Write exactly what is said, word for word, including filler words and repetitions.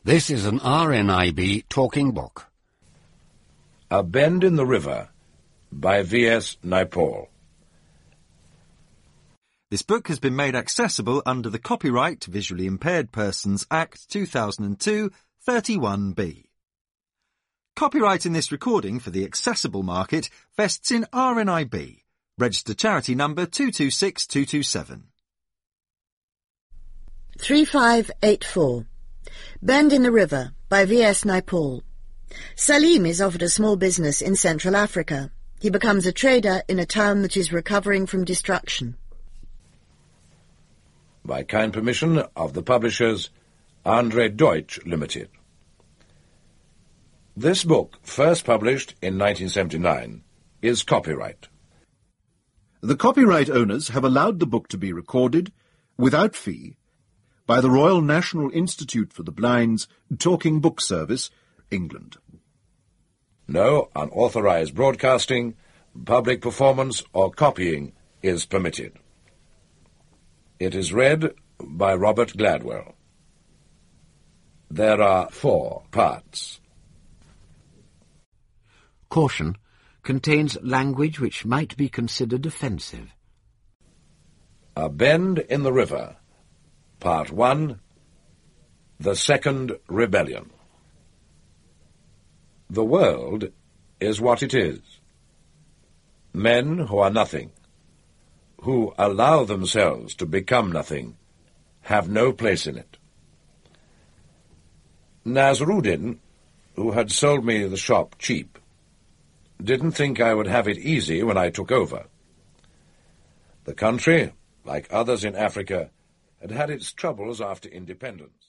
This is an R N I B talking book. A Bend in the River by V S Naipaul. This book has been made accessible under the Copyright Visually Impaired Persons Act two thousand two, thirty-one B. Copyright in this recording for the accessible market vests in R N I B, registered charity number two two six two two seven. three five eight four. Bend in the River by V S Naipaul. Salim is offered a small business in Central Africa. He becomes a trader in a town that is recovering from destruction. By kind permission of the publishers Andre Deutsch Limited. This book, first published in nineteen seventy-nine, is copyright. The copyright owners have allowed the book to be recorded, without fee, by the Royal National Institute for the Blind's Talking Book Service, England. No unauthorized broadcasting, public performance or copying is permitted. It is read by Robert Gladwell. There are four parts. Caution contains language which might be considered offensive. A Bend in the River, Part one, The Second Rebellion. The world is what it is. Men who are nothing, who allow themselves to become nothing, have no place in it. Nasruddin, who had sold me the shop cheap, didn't think I would have it easy when I took over. The country, like others in Africa, had had its troubles after independence.